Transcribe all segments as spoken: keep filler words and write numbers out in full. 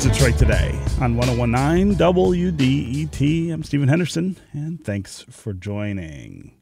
is Detroit Today on one oh one point nine W D E T. I'm Stephen Henderson, and thanks for joining.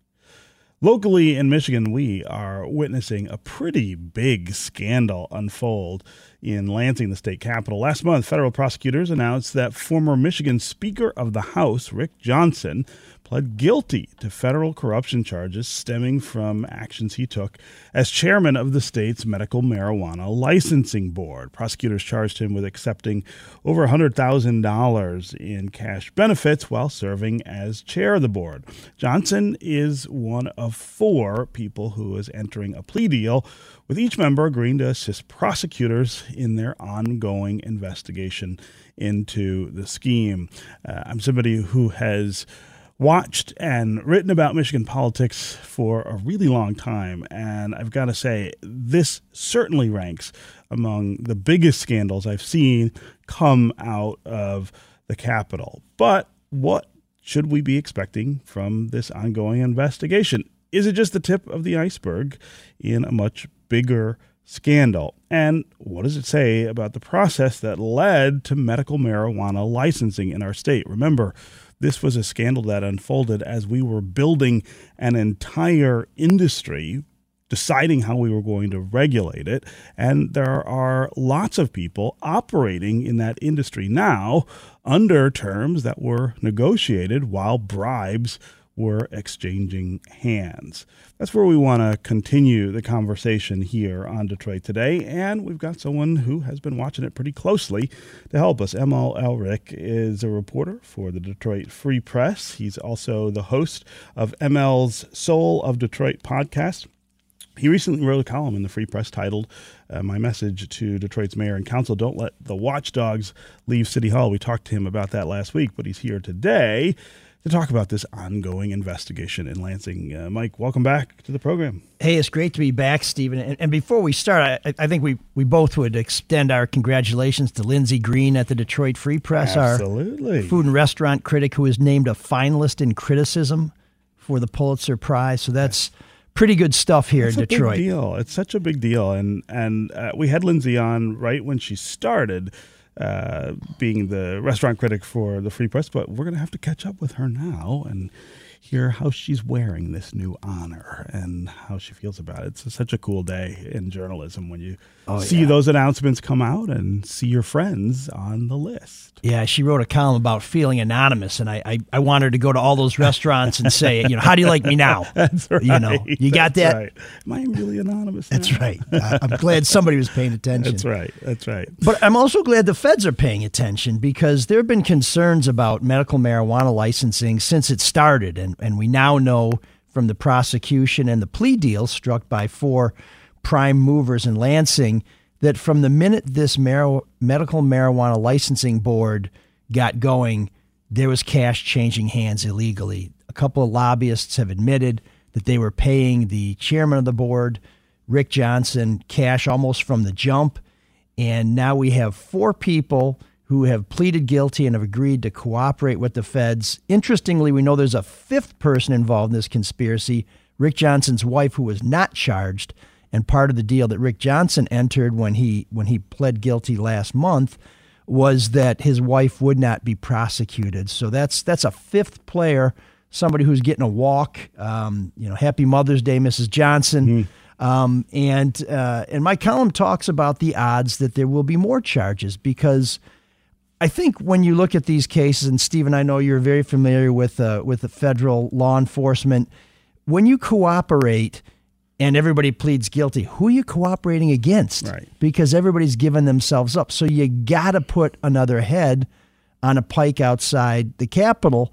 Locally in Michigan, we are witnessing a pretty big scandal unfold in Lansing, the state capital. Last month, federal prosecutors announced that former Michigan Speaker of the House, Rick Johnson, pled guilty to federal corruption charges stemming from actions he took as chairman of the state's medical marijuana licensing board. Prosecutors charged him with accepting over one hundred thousand dollars in cash benefits while serving as chair of the board. Johnson is one of four people who is entering a plea deal, with each member agreeing to assist prosecutors in their ongoing investigation into the scheme. Uh, I'm somebody who has watched and written about Michigan politics for a really long time, and I've got to say, this certainly ranks among the biggest scandals I've seen come out of the Capitol. But what should we be expecting from this ongoing investigation? Is it just the tip of the iceberg in a much bigger scandal? And what does it say about the process that led to medical marijuana licensing in our state? Remember, this was a scandal that unfolded as we were building an entire industry, deciding how we were going to regulate it. And there are lots of people operating in that industry now under terms that were negotiated while bribes were exchanging hands. That's where we want to continue the conversation here on Detroit Today, and we've got someone who has been watching it pretty closely to help us. M L Elrick is a reporter for the Detroit Free Press. He's also the host of M L's Soul of Detroit podcast. He recently wrote a column in the Free Press titled, uh, My Message to Detroit's Mayor and Council, Don't Let the Watchdogs Leave City Hall. We talked to him about that last week, but he's here today to talk about this ongoing investigation in Lansing. Uh, Mike, welcome back to the program. Hey, it's great to be back, Stephen. And, and before we start, I, I think we, we both would extend our congratulations to Lindsay Green at the Detroit Free Press, Absolutely. Our food and restaurant critic who was named a finalist in criticism for the Pulitzer Prize. So that's pretty good stuff here It's in a Detroit. Big deal. It's such a big deal. And, and uh, we had Lindsay on right when she started Uh, being the restaurant critic for the Free Press, but we're going to have to catch up with her now and hear how she's wearing this new honor and how she feels about it. It's such a cool day in journalism when you oh, see yeah. those announcements come out and see your friends on the list. Yeah, she wrote a column about feeling anonymous, and I, I, I want her to go to all those restaurants and say, you know, how do you like me now? That's right. You know, you got That's that? Right. Am I really anonymous now? That's right. I'm glad somebody was paying attention. That's right. That's right. But I'm also glad the feds are paying attention, because there have been concerns about medical marijuana licensing since it started. And, and we now know from the prosecution and the plea deal struck by four prime movers in Lansing that from the minute this mar- medical marijuana licensing board got going, there was cash changing hands illegally. A couple of lobbyists have admitted that they were paying the chairman of the board, Rick Johnson, cash almost from the jump. And now we have four people who have pleaded guilty and have agreed to cooperate with the feds. Interestingly, we know there's a fifth person involved in this conspiracy, Rick Johnson's wife, who was not charged. And part of the deal that Rick Johnson entered when he when he pled guilty last month was that his wife would not be prosecuted. So that's that's a fifth player, somebody who's getting a walk. Um, you know, happy Mother's Day, Missus Johnson. Mm-hmm. Um, and uh, and my column talks about the odds that there will be more charges, because I think when you look at these cases, and Stephen, I know you're very familiar with uh, with the federal law enforcement, when you cooperate and everybody pleads guilty, who are you cooperating against? Right. Because everybody's given themselves up. So you got to put another head on a pike outside the Capitol,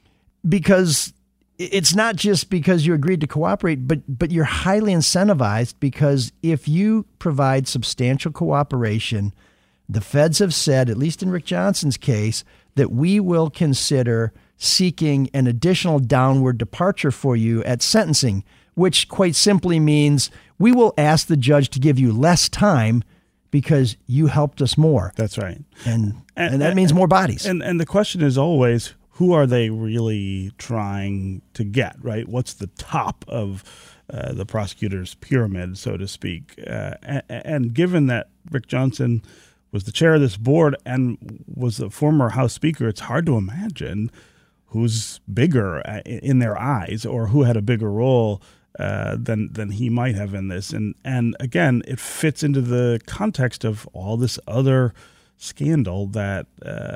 because it's not just because you agreed to cooperate, but but you're highly incentivized, because if you provide substantial cooperation, the feds have said, at least in Rick Johnson's case, that we will consider seeking an additional downward departure for you at sentencing, which quite simply means we will ask the judge to give you less time because you helped us more. That's right. And and, and that and, means more bodies. And and the question is always, who are they really trying to get, right? What's the top of uh, the prosecutor's pyramid, so to speak? Uh, and, and given that Rick Johnson was the chair of this board and was the former House Speaker. It's hard to imagine who's bigger in their eyes or who had a bigger role uh, than than he might have in this. And and again, it fits into the context of all this other scandal that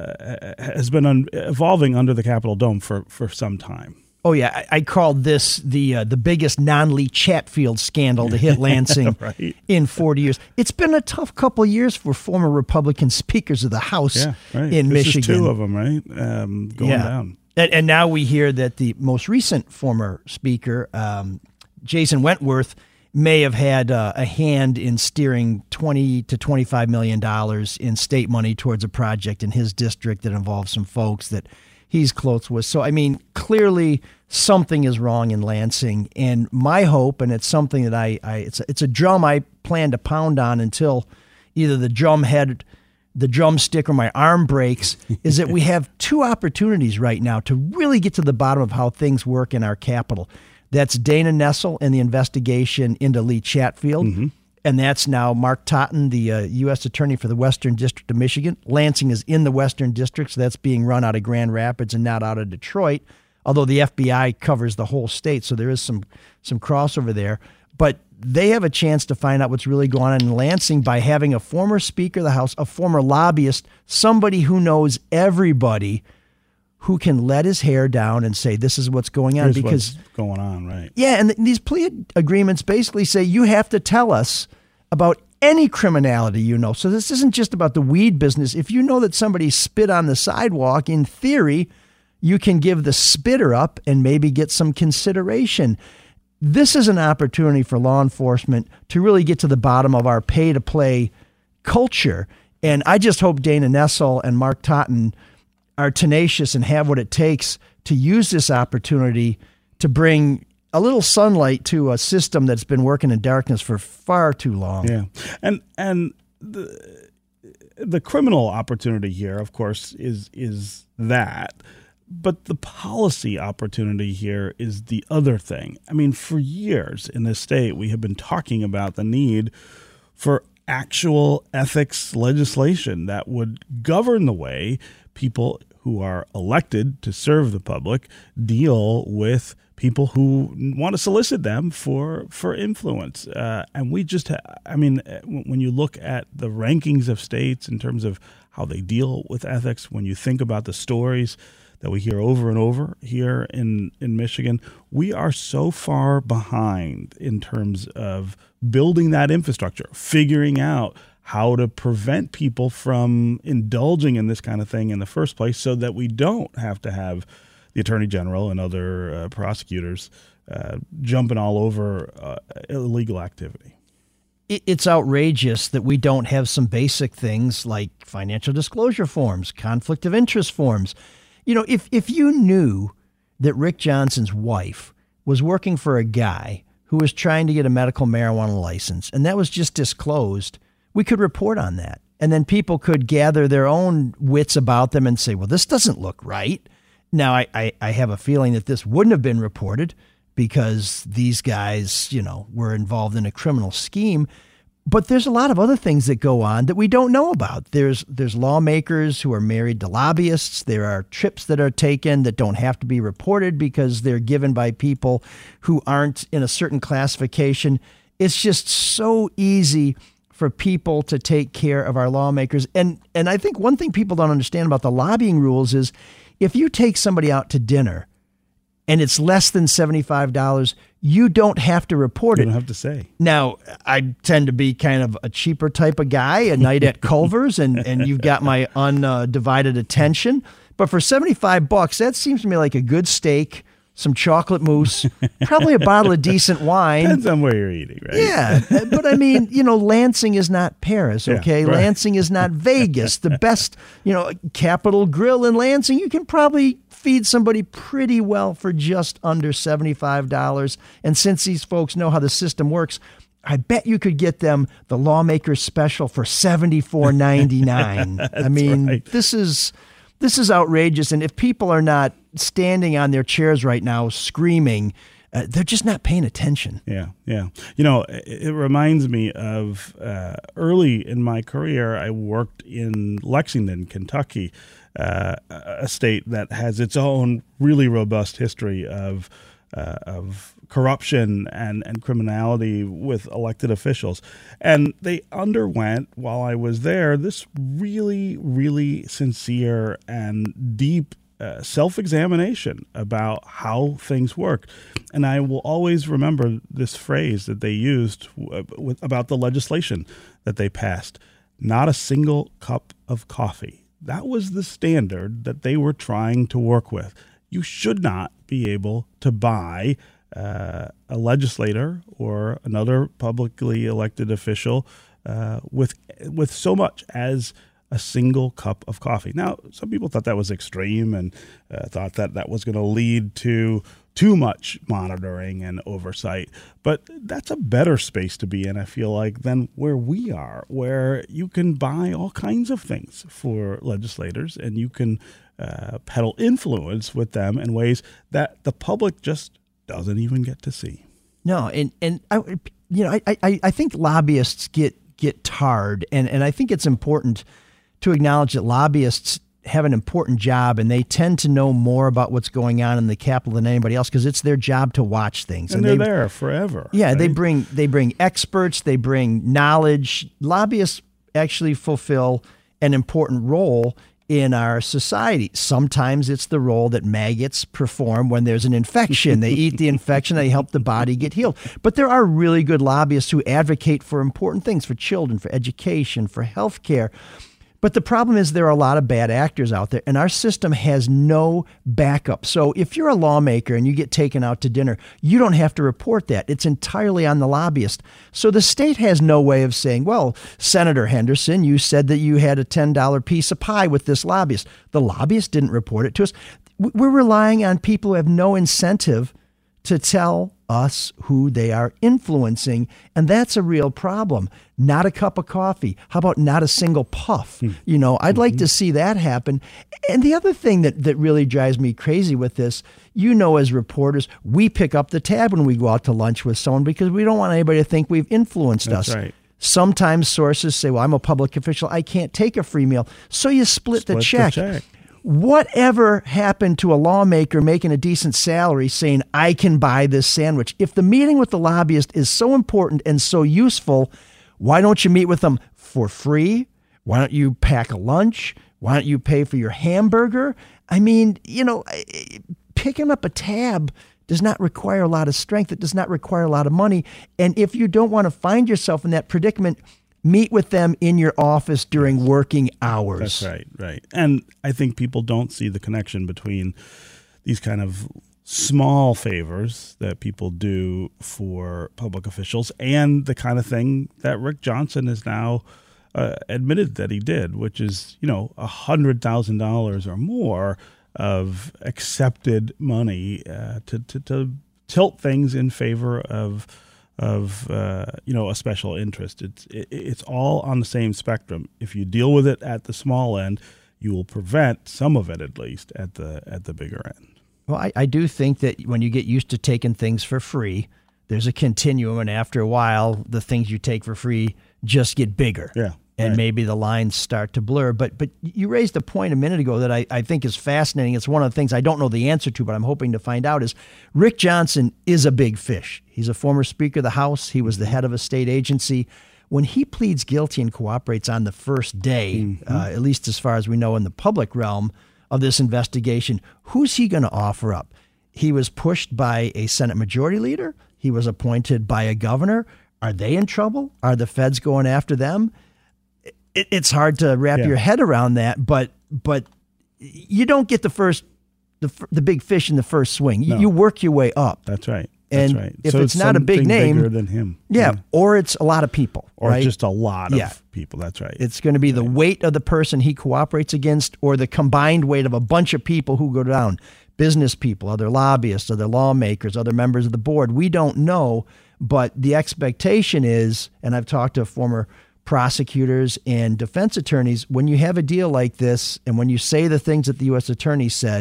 uh, has been un- evolving under the Capitol dome for, for some time. Oh yeah, I, I called this the uh, the biggest non-Lee Chatfield scandal to hit Lansing right. in forty years. It's been a tough couple of years for former Republican speakers of the House yeah, right. in this Michigan. Is two of them, right? Um, going yeah. down. And, and now we hear that the most recent former speaker, um, Jason Wentworth, may have had uh, a hand in steering twenty to twenty-five million dollars in state money towards a project in his district that involves some folks that he's close with. So, I mean, clearly something is wrong in Lansing. And my hope, and it's something that I, I it's, a, it's a drum I plan to pound on until either the drum head, the drumstick, or my arm breaks, is that we have two opportunities right now to really get to the bottom of how things work in our capital. That's Dana Nessel and the investigation into Lee Chatfield. Mm-hmm. And that's now Mark Totten, the uh, U S Attorney for the Western District of Michigan. Lansing is in the Western District, so that's being run out of Grand Rapids and not out of Detroit, although the F B I covers the whole state, so there is some some crossover there. But they have a chance to find out what's really going on in Lansing by having a former Speaker of the House, a former lobbyist, somebody who knows everybody, who can let his hair down and say, this is what's going on. Here's because what's going on, right? Yeah, and th- these plea agreements basically say you have to tell us about any criminality you know. So this isn't just about the weed business. If you know that somebody spit on the sidewalk, in theory, you can give the spitter up and maybe get some consideration. This is an opportunity for law enforcement to really get to the bottom of our pay-to-play culture. And I just hope Dana Nessel and Mark Totten are tenacious and have what it takes to use this opportunity to bring a little sunlight to a system that's been working in darkness for far too long. Yeah. And and the the criminal opportunity here, of course, is is that. But the policy opportunity here is the other thing. I mean, for years in this state, we have been talking about the need for actual ethics legislation that would govern the way people who are elected to serve the public deal with people who want to solicit them for for influence. Uh, and we just, ha- I mean, when you look at the rankings of states in terms of how they deal with ethics, when you think about the stories that we hear over and over here in, in Michigan, we are so far behind in terms of building that infrastructure, figuring out how to prevent people from indulging in this kind of thing in the first place so that we don't have to have the Attorney General and other uh, prosecutors uh, jumping all over uh, illegal activity. It's outrageous that we don't have some basic things like financial disclosure forms, conflict of interest forms. You know, if, if you knew that Rick Johnson's wife was working for a guy who was trying to get a medical marijuana license and that was just disclosed, we could report on that. And then people could gather their own wits about them and say, well, this doesn't look right. Now, I, I, I have a feeling that this wouldn't have been reported because these guys, you know, were involved in a criminal scheme. But there's a lot of other things that go on that we don't know about. There's there's lawmakers who are married to lobbyists. There are trips that are taken that don't have to be reported because they're given by people who aren't in a certain classification. It's just so easy for people to take care of our lawmakers. And and I think one thing people don't understand about the lobbying rules is if you take somebody out to dinner and it's less than seventy-five dollars, you don't have to report you it. You don't have to say. Now, I tend to be kind of a cheaper type of guy, a night at Culver's, and, and you've got my undivided attention. But for seventy-five bucks, that seems to me like a good steak, some chocolate mousse, probably a bottle of decent wine. Depends on where you're eating, right? Yeah, but I mean, you know, Lansing is not Paris, okay? Yeah, right. Lansing is not Vegas. The best, you know, Capitol Grill in Lansing, you can probably feed somebody pretty well for just under seventy-five dollars. And since these folks know how the system works, I bet you could get them the Lawmaker's Special for seventy-four ninety-nine. I mean, right. this is this is outrageous. And if people are not standing on their chairs right now screaming, Uh, they're just not paying attention. Yeah, yeah. You know, it, it reminds me of uh, early in my career, I worked in Lexington, Kentucky, uh, a state that has its own really robust history of uh, of corruption and, and criminality with elected officials. And they underwent, while I was there, this really, really sincere and deep Uh, self-examination about how things work. And I will always remember this phrase that they used w- with, about the legislation that they passed. Not a single cup of coffee. That was the standard that they were trying to work with. You should not be able to buy uh, a legislator or another publicly elected official uh, with with so much as a single cup of coffee. Now, some people thought that was extreme and uh, thought that that was going to lead to too much monitoring and oversight. But that's a better space to be in, I feel like, than where we are, where you can buy all kinds of things for legislators and you can uh, peddle influence with them in ways that the public just doesn't even get to see. No, and and I, you know, I I, I think lobbyists get get tarred, and and I think it's important to acknowledge that lobbyists have an important job, and they tend to know more about what's going on in the Capitol than anybody else because it's their job to watch things. And, and they're there forever. Yeah, right? they bring they bring experts, they bring knowledge. Lobbyists actually fulfill an important role in our society. Sometimes it's the role that maggots perform when there's an infection. They eat the infection, they help the body get healed. But there are really good lobbyists who advocate for important things, for children, for education, for health care. But the problem is there are a lot of bad actors out there, and our system has no backup. So if you're a lawmaker and you get taken out to dinner, you don't have to report that. It's entirely on the lobbyist. So the state has no way of saying, well, Senator Henderson, you said that you had a ten dollar piece of pie with this lobbyist. The lobbyist didn't report it to us. We're relying on people who have no incentive to tell us who they are influencing, and that's a real problem. Not a cup of coffee. How about not a single puff? Mm. You know, I'd mm-hmm. like to see that happen. And the other thing that, that really drives me crazy with this, you know, as reporters, we pick up the tab when we go out to lunch with someone because we don't want anybody to think we've influenced that's us. Right. Sometimes sources say, well, I'm a public official, I can't take a free meal. So you split, split the check. The check. Whatever happened to a lawmaker making a decent salary saying, I can buy this sandwich? If the meeting with the lobbyist is so important and so useful, why don't you meet with them for free? Why don't you pack a lunch? Why don't you pay for your hamburger? I mean, you know, picking up a tab does not require a lot of strength. It does not require a lot of money. And if you don't want to find yourself in that predicament, meet with them in your office during working hours. That's right, right. And I think people don't see the connection between these kind of small favors that people do for public officials and the kind of thing that Rick Johnson has now uh, admitted that he did, which is, you know, one hundred thousand dollars or more of accepted money uh, to, to, to tilt things in favor of of uh, you know, a special interest. It's it, it's all on the same spectrum. If you deal with it at the small end, you will prevent some of it, at least at the at the bigger end. Well, I, I do think that when you get used to taking things for free, there's a continuum, and after a while, the things you take for free just get bigger. Yeah. And right. maybe the lines start to blur. But but you raised a point a minute ago that I, I think is fascinating. It's one of the things I don't know the answer to, but I'm hoping to find out, is Rick Johnson is a big fish. He's a former Speaker of the House. He was the head of a state agency. When he pleads guilty and cooperates on the first day, mm-hmm. uh, at least as far as we know in the public realm of this investigation, who's he going to offer up? He was pushed by a Senate Majority Leader. He was appointed by a governor. Are they in trouble? Are the feds going after them? It's hard to wrap yeah. your head around that, but but you don't get the first the the big fish in the first swing. You, no. you work your way up. That's right. That's and right. if so it's, it's not a big name, bigger than him, yeah, yeah, or it's a lot of people, or right? just a lot of yeah. people. That's right. It's going to be right. the weight of the person he cooperates against, or the combined weight of a bunch of people who go down. Business people, other lobbyists, other lawmakers, other members of the board. We don't know, but the expectation is, and I've talked to former prosecutors and defense attorneys, when you have a deal like this and when you say the things that the U S attorney said,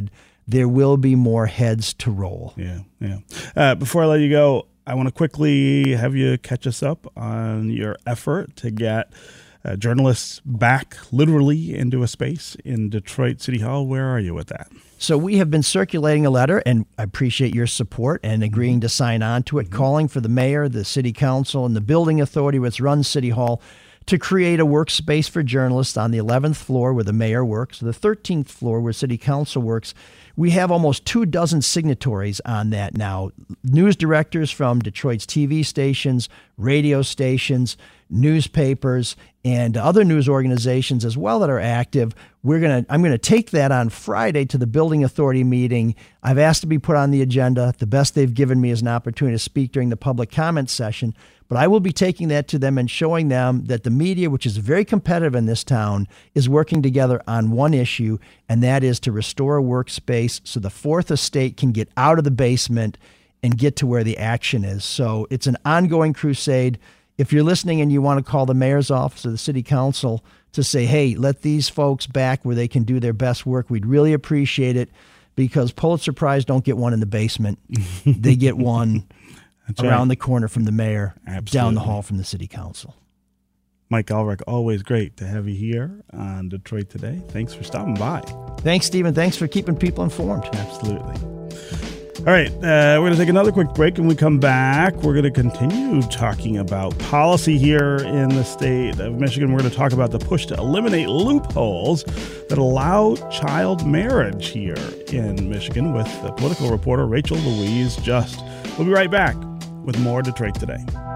there will be more heads to roll. Yeah, yeah. Uh, before I let you go, I want to quickly have you catch us up on your effort to get uh, journalists back literally into a space in Detroit City Hall. Where are you with that? So we have been circulating a letter, and I appreciate your support and agreeing to sign on to it, mm-hmm. calling for the mayor, the city council, and the building authority which runs City Hall to create a workspace for journalists on the eleventh floor where the mayor works, the thirteenth floor where city council works. We have almost two dozen signatories on that now. News directors from Detroit's T V stations, radio stations, newspapers, and other news organizations as well that are active. We're gonna, I'm going to take that on Friday to the building authority meeting. I've asked to be put on the agenda. The best they've given me is an opportunity to speak during the public comment session. But I will be taking that to them and showing them that the media, which is very competitive in this town, is working together on one issue, and that is to restore a workspace so the Fourth Estate can get out of the basement and get to where the action is. So it's an ongoing crusade. If you're listening and you want to call the mayor's office or the city council to say, hey, let these folks back where they can do their best work, we'd really appreciate it, because Pulitzer Prize don't get one in the basement. They get one That's around right. the corner from the mayor, Absolutely. Down the hall from the city council. Mike Ulrich, always great to have you here on Detroit Today. Thanks for stopping by. Thanks, Stephen. Thanks for keeping people informed. Absolutely. All right, uh, we're going to take another quick break. When we come back, we're going to continue talking about policy here in the state of Michigan. We're going to talk about the push to eliminate loopholes that allow child marriage here in Michigan with the political reporter Rachel Louise Just. We'll be right back with more Detroit Today.